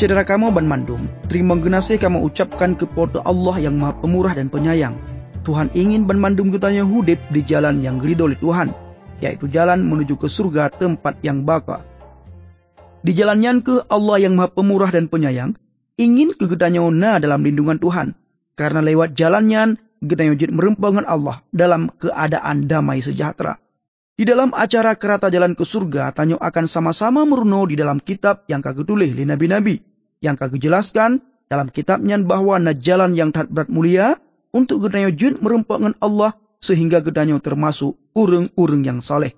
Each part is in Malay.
saudara kamu banmandum, terima kasih kamu ucapkan kepada Allah yang Maha Pemurah dan Penyayang. Tuhan ingin banmandum kitanya hidup di jalan yang diridhoi oleh Tuhan, yaitu jalan menuju ke surga tempat yang baka. Di jalannya ke Allah yang Maha Pemurah dan Penyayang, ingin ke kitanya na dalam lindungan Tuhan, karena lewat jalannya kitanya jid merempangan Allah dalam keadaan damai sejahtera. Di dalam acara kerata jalan ke surga, tanyo akan sama-sama meruno di dalam kitab yang kagak tulis oleh nabi-nabi, yang kagak jelaskan dalam kitabnya bahwa na jalan yang tat berat mulia untuk gedanyo jun merempangkan Allah sehingga gedanyo termasuk urang-urang yang saleh.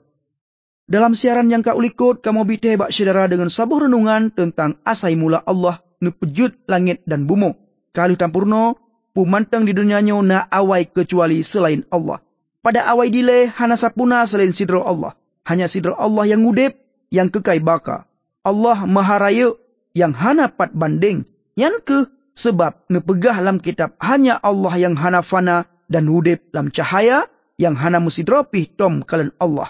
Dalam siaran yang kau likut, kamu bite bak saudara dengan sabuh renungan tentang asai mula Allah nu pejut langit dan bumi. Kali tampurno, pumantang di dunianyo na awai kecuali selain Allah. Pada awai dile hana sapuna selain sidro Allah. Hanya sidro Allah yang ngudip, yang kekai baka. Allah Maha Raya yang hana pat banding. Yang ke sebab nepegah dalam kitab hanya Allah yang hana fana dan ngudip dalam cahaya yang hana mesidropih tom kalian Allah.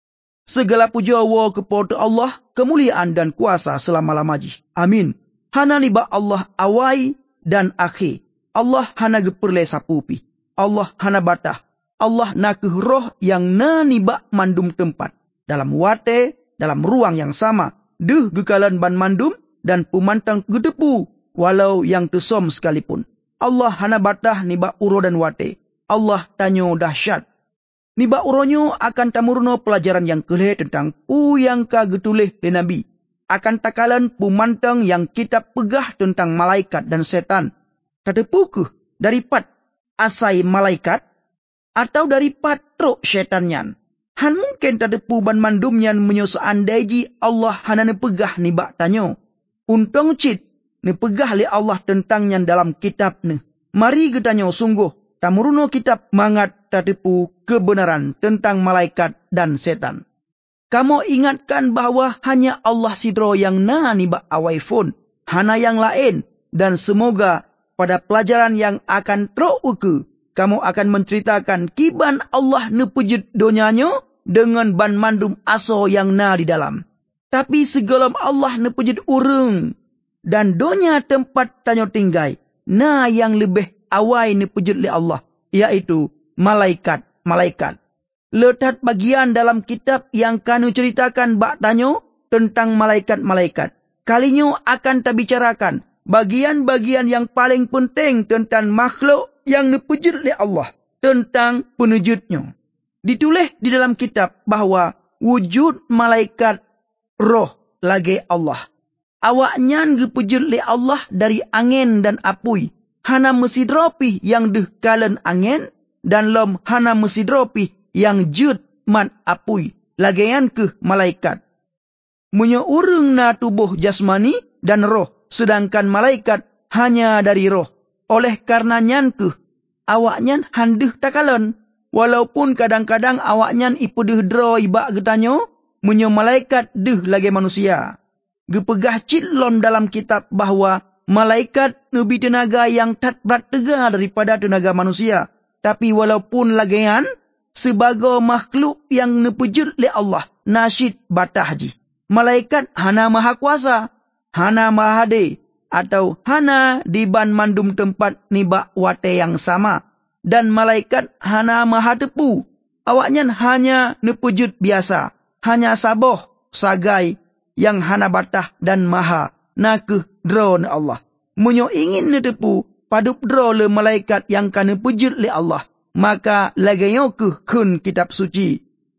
Segala puja wa kepada Allah, kemuliaan dan kuasa selama-lamanya. Amin. Hana niba Allah awai dan akhir. Allah hana geperle sapupi. Allah hana batah. Allah nak roh yang na nibak mandum tempat. Dalam wate, dalam ruang yang sama. Duh gekalan ban mandum dan pumantang gedepu. Walau yang tesom sekalipun. Allah hana batah nibak uro dan wate. Allah tanyo dahsyat. Nibak uronyo akan tamurno pelajaran yang kelih tentang pu yang kagetulih le Nabi. Akan takalan pumantang yang kitab pegah tentang malaikat dan setan. Tadepukuh daripat asai malaikat atau dari patruk setannya. Han mungkin tadepu ban mandumnya menyo seandai Allah hana nepegah ni bak tanyo. Untung cit nepegah li Allah tentangnya dalam kitab ni. Mari getanyo sungguh tamuruno kitab mangat tadepu kebenaran tentang malaikat dan setan. Kamu ingatkan bahwa hanya Allah sidro yang na ni bak awaifun, hana yang lain, dan semoga pada pelajaran yang akan teruku kamu akan menceritakan kiban Allah nepujud donyanya dengan ban mandum aso yang na di dalam. Tapi segalam Allah nepujud urung dan donya tempat tanyo tinggai, na yang lebih awai nepujud li Allah, yaitu malaikat-malaikat. Letak bagian dalam kitab yang kanu ceritakan bak tanyo tentang malaikat-malaikat. Kalinyo akan tabicarakan bagian-bagian yang paling penting tentang makhluk yang nepujud oleh Allah tentang penujudnya. Ditulis di dalam kitab bahwa wujud malaikat roh lagi Allah. Awaknya gepujud oleh Allah dari angin dan apui. Hana mesidropih yang deh kalen angin dan lom hana mesidropih yang jud man apui. Lagian ke malaikat. Munyo urung na tubuh jasmani dan roh. Sedangkan malaikat hanya dari roh. Oleh karena nyanke, awaknya handeh takalon. Walaupun kadang-kadang awaknya ipudeh dro ibak getanyo, munyo malaikat deh lagi manusia. Gepegah citlon dalam kitab bahwa malaikat lebih tenaga yang tat berat tega daripada tenaga manusia. Tapi walaupun lagian, sebagai makhluk yang nepujud oleh Allah, nasyid batah haji. Malaikat hana maha kuasa, hana maha hade, atau hana di ban mandum tempat nibak wate yang sama. Dan malaikat hana maha tepu. Awaknya hanya nepujud biasa. Hanya saboh, sagai, yang hana batah dan maha. Nakeh drone Allah. Munyo ingin netepu, padup drone malaikat yang kan nepujud le Allah. Maka lagayo ke kun kitab suci.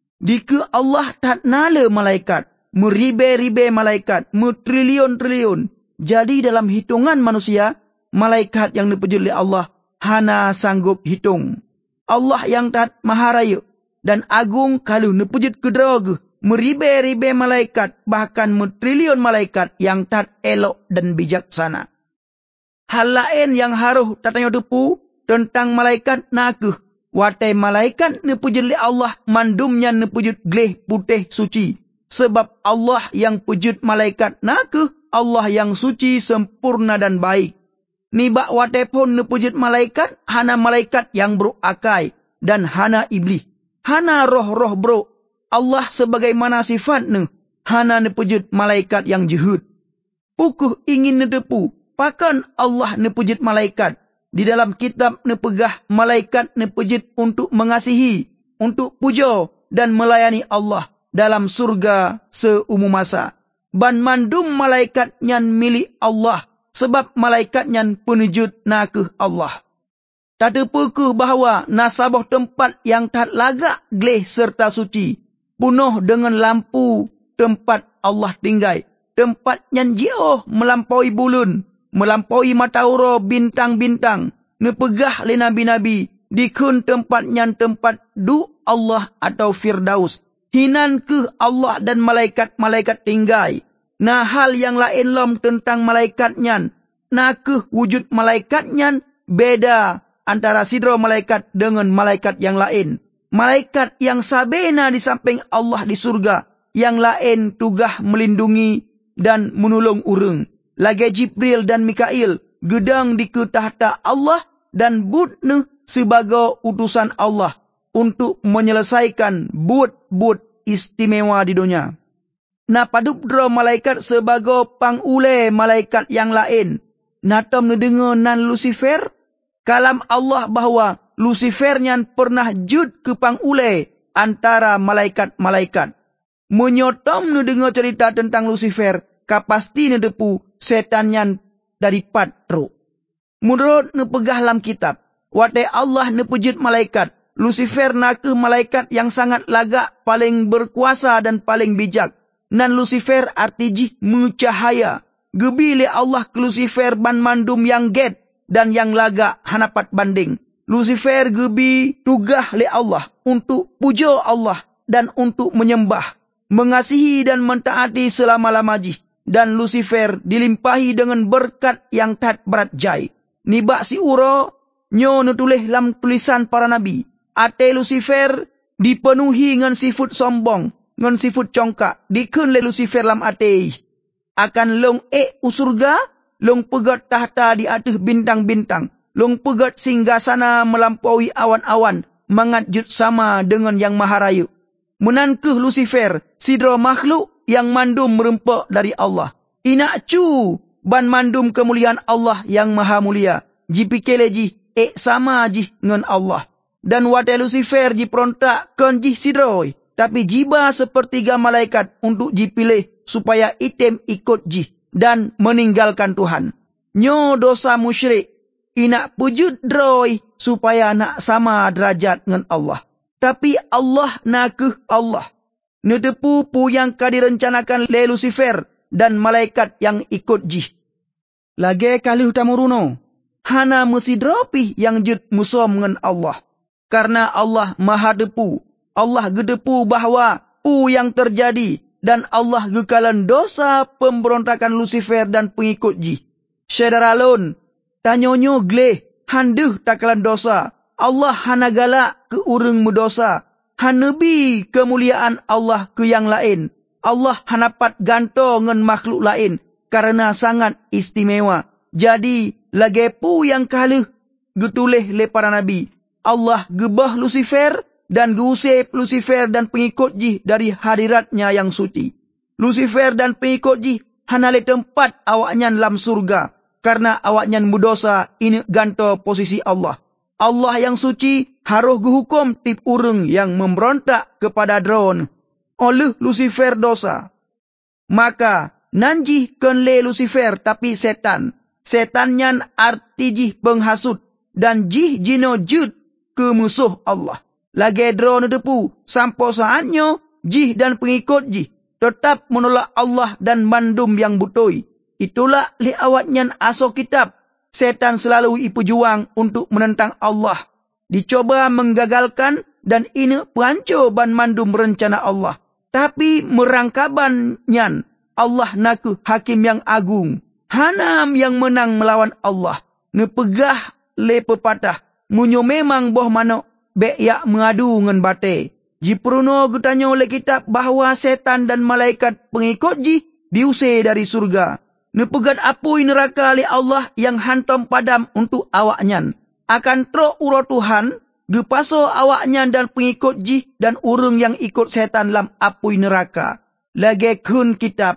Dika Allah tak nale malaikat. Meribe-ribe malaikat. Triliun-triliun. Jadi dalam hitungan manusia, malaikat yang dipujud oleh Allah hana sanggup hitung. Allah yang tat maha raya dan agung kalau nepujud kedroge, meribe-ribe malaikat, bahkan triliun malaikat yang tat elok dan bijaksana. Hal lain yang haruh tatanya depu tentang malaikat nakeh. Watai malaikat nepujud oleh Allah mandumnya nepujud gleh putih suci. Sebab Allah yang pujud malaikat nakeh, Allah yang suci, sempurna dan baik. Nibak wate pun nepujud malaikat, hana malaikat yang beruakai dan hana iblis. Hana roh-roh bro. Allah sebagaimana sifatnya, hana nepujud malaikat yang jehud. pukuh ingin nedepu, pakan Allah nepujit malaikat. Di dalam kitab nepegah malaikat nepujit untuk mengasihi, untuk puja dan melayani Allah dalam surga seumur masa. Ban mandum malaikat nyan milik Allah, sebab malaikat nyan penujud nakeh Allah. Tak terpeke bahawa nasabah tempat yang tak lagak gleh serta suci, penuh dengan lampu tempat Allah tinggai. Tempat yang jauh melampaui bulan, melampaui matahari bintang-bintang, nepegah le nabi-nabi, dikun tempat yang tempat du Allah atau Firdaus. Hinan ke Allah dan malaikat-malaikat tinggai. Nah hal yang lain lom tentang malaikatnya, nah ke wujud malaikatnya beda antara sidra malaikat dengan malaikat yang lain. Malaikat yang sabena di samping Allah di surga, yang lain tugah melindungi dan menolong urang. Lagi Jibril dan Mikail gedang di ke tahta Allah dan budne sebagai utusan Allah untuk menyelesaikan bud istimewa di dunia. Na padupdra malaikat sebagai pangule malaikat yang lain. Natam nedengar nan Lucifer, kalam Allah bahawa Lucifer nyan pernah jud ke pangule antara malaikat-malaikat. Menyotom nedengar cerita tentang Lucifer, kapasti nedepu setan nyan dari patro. Menurut nepegah dalam kitab, watai Allah nepujud malaikat, Lucifer nakeh malaikat yang sangat lagak, paling berkuasa dan paling bijak. Nan Lucifer arti jih mencahaya. Gebi le Allah ke Lucifer ban mandum yang get dan yang lagak hanapat banding. Lucifer gebi tugah le Allah untuk puja Allah dan untuk menyembah, mengasihi dan mentaati selama-lama jih. Dan Lucifer dilimpahi dengan berkat yang tak berat jai. Nibak si uro, nyo nutulis dalam tulisan para nabi. Ate Lucifer dipenuhi dengan sifat sombong, dengan sifat congkak. Dikun le Lucifer lam ate. Akan long usurga, long pegat tahta di atas bintang-bintang. Long pegat singgasana melampaui awan-awan, mangatjut sama dengan yang maha rayu. Menankeh Lucifer, sidra makhluk yang mandum merempak dari Allah. Inak cu, ban mandum kemuliaan Allah yang maha mulia. Jipikele jih, sama jih dengan Allah. Dan wadah Lucifer diperontak kan jih sidroi. Tapi jiba sepertiga malaikat untuk dipilih supaya item ikut jih dan meninggalkan Tuhan. Nyo dosa musyrik, inak pujud droi supaya nak sama derajat dengan Allah. Tapi Allah nakeh Allah. Nedepu yang kadirencanakan le Lucifer dan malaikat yang ikut jih. Lagi kali utamuruno, hana mesti dropih yang jud musom dengan Allah. Karena Allah maha depu. Allah gedepu bahawa yang terjadi dan Allah gekalan dosa pemberontakan Lucifer dan pengikut jih. Saudara lon, tanyonyo gleh, handuh takalan dosa. Allah hana galak ke urang mendosa. Hanebi kemuliaan Allah ke yang lain. Allah hanapat ganto ngan makhluk lain karena sangat istimewa. Jadi, lagi pu yang kaluh getuleh le para nabi. Allah gebah Lucifer dan geusip Lucifer dan pengikut jih dari hadiratnya yang suci. Lucifer dan pengikut jih hana le tempat awaknya dalam surga karena awaknya berdosa ini ganto posisi Allah. Allah yang suci harus gehukum tip urang yang memberontak kepada drone oleh Lucifer dosa. Maka nanjih ken le Lucifer tapi setan. Setan nyan arti jih penghasut dan jih jino jud ke musuh Allah. Lagi drone depu sampai saatnya jih dan pengikut jih tetap menolak Allah dan mandum yang butoi. Itulah li awaknya aso kitab. Setan selalu ipujuang untuk menentang Allah. Dicoba menggagalkan dan ini perancu ban mandum rencana Allah. Tapi merangkaban nyan Allah naku hakim yang agung. Hanam yang menang melawan Allah. Nepegah le pepatah. Munyo memang boh mano beyak mengadu ngan bate. Jiperuno gutanyo le kitab bahawa setan dan malaikat pengikut ji diusir dari surga. Nepegat apui neraka li Allah yang hantam padam untuk awaknya. Akan trok uro Tuhan, gepaso awaknya dan pengikut jih dan urung yang ikut setan dalam apui neraka. Lagi kun kitab,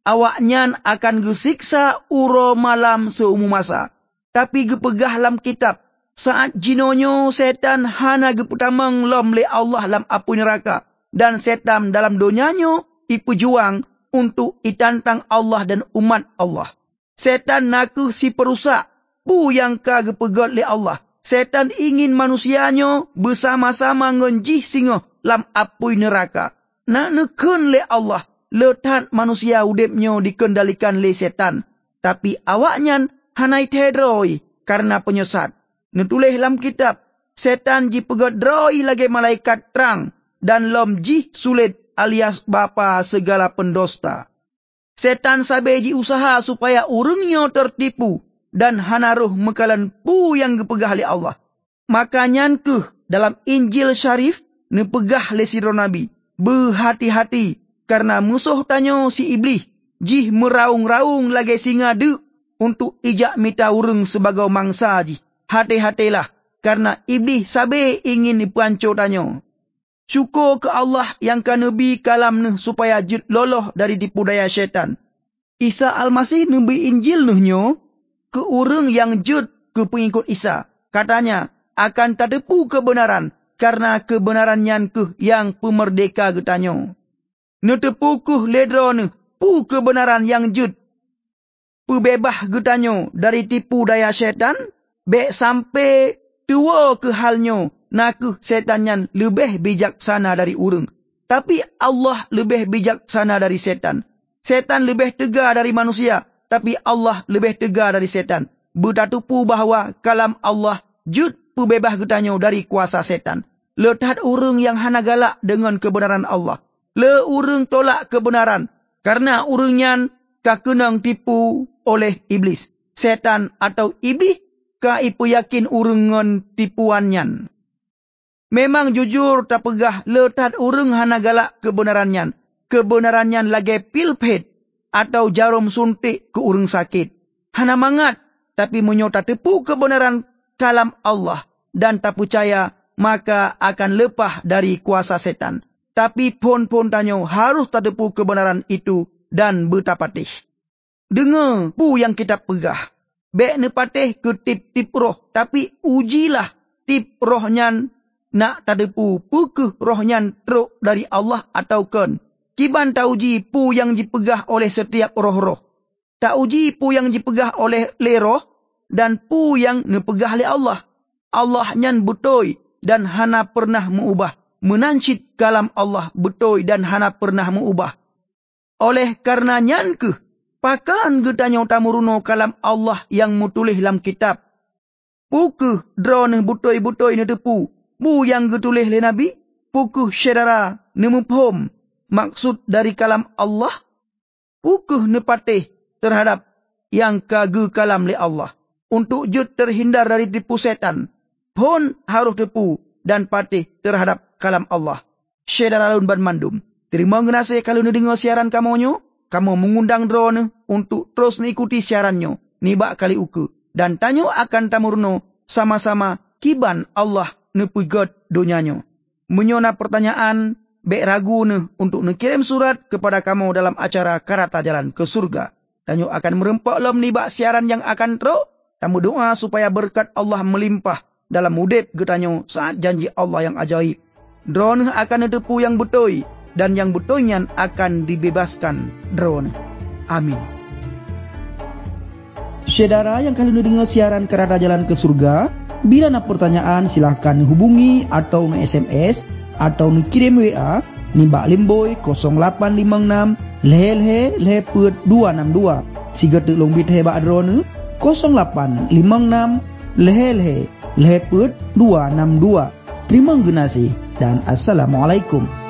awaknyan akan gesiksa uro malam seumur masa. Tapi gepegah lam kitab, saat jinonyo setan hana geputamang lom le Allah lam apu neraka. Dan setan dalam dunianyo ipejuang untuk itantang Allah dan umat Allah. Setan naku si perusak, pu yang ka gepegot le Allah. Setan ingin manusianyo bersama-sama ngenjih singo lam apui neraka. Nak nekun le Allah, letat manusia udipnyo dikendalikan le setan. Tapi awaknyan hanai tedroi karena penyesat. Netulih lam kitab, setan jipegot droi lagi malaikat terang dan lom jih sulit alias bapa segala pendosta. Setan sabe ji usaha supaya urangnya tertipu dan hanaruh mekalan pu yang gepegah le Allah. Makanya dalam Injil Syarif nepegah le siro Nabi. Berhati-hati karena musuh tanyo si iblis jih meraung-raung lagi singa de untuk ijak mita urang sebagai mangsa jih. Hati-hatilah karena iblis sabe ingin dipanco tanyo. Syukur ke Allah yang ka Nabi kalam nuh supaya jut loloh dari tipu daya syaitan. Isa Al-Masih Nabi Injil nuhnyo ke urang yang jut ke pengikut Isa. Katanya akan tadepu kebenaran karena kebenarannya ke yang pemerdeka getanyo. Netepu ke ledro nuh pu kebenaran yang jut pebebah getanyo dari tipu daya syaitan. Bek sampai tua ke halnyo nakuh setannya lebih bijaksana dari urang. Tapi Allah lebih bijaksana dari setan. Setan lebih tegar dari manusia. Tapi Allah lebih tegar dari setan. Bertatupu bahawa kalam Allah jud pebebah getanyo dari kuasa setan. Letat urang yang hana galak dengan kebenaran Allah. Le urang tolak kebenaran. Karena urangnya kakenang tipu oleh iblis. Setan atau iblis ka ipu yakin urangan tipuannya. Memang jujur tak pegah letat urang hana galak kebenarannya. Kebenarannya lagi pilpet atau jarum suntik ke urang sakit. Hana mangat tapi menyota tepu kebenaran kalam Allah dan tak percaya maka akan lepah dari kuasa setan. Tapi pon-pon tanyo harus tak tepu kebenaran itu dan bertapatih. Dengar pu yang kita pegah. Bek nepatih ke tip-tip roh tapi ujilah tip rohnya nak tadepu pukeh rohnya teruk dari Allah atau kan. Kiban tak uji pu yang dipegah oleh setiap roh-roh. Tak uji pu yang dipegah oleh le roh dan pu yang nepegah le Allah. Allah nyan betul dan hana pernah mengubah. Menancit kalam Allah betul dan hana pernah mengubah. Oleh karena nyan pakan getanyo tamuruno kalam Allah yang mutulih dalam kitab. Pukeh drone butoi-butoi ne tepu. Bu yang getulih le Nabi. Pukeh syedara ne mufhum maksud dari kalam Allah. Pukeh ne patih terhadap yang kage kalam le Allah. Untuk jut terhindar dari tipu setan. Pun harus tepu dan patih terhadap kalam Allah. Syedara laun ban mandum. Terima kasih kalau dengar siaran kamonyo. Kamu mengundang drone untuk terus mengikuti siarannya. Nibak kali uku. Dan tanyo akan tamurno sama-sama kiban Allah nepegot dunianya. Menyona pertanyaan, bek ragu untuk kirim surat kepada kamu dalam acara Karata Jalan ke Surga. Tanyo akan merempak lom nibak siaran yang akan teruk. Tamu doa supaya berkat Allah melimpah dalam udip getanyo saat janji Allah yang ajaib. Drone akan netepu yang betul. Dan yang betulnya akan dibebaskan drone. Amin. Saudara yang kalian dengar siaran Karata Jalan ke Surga, bila nak pertanyaan silahkan hubungi atau nge-SMS atau kirim WA nibak limboy 0856 leh 262 siga telung bit hebak drone 0856 leh 262. Terima kasih dan assalamualaikum.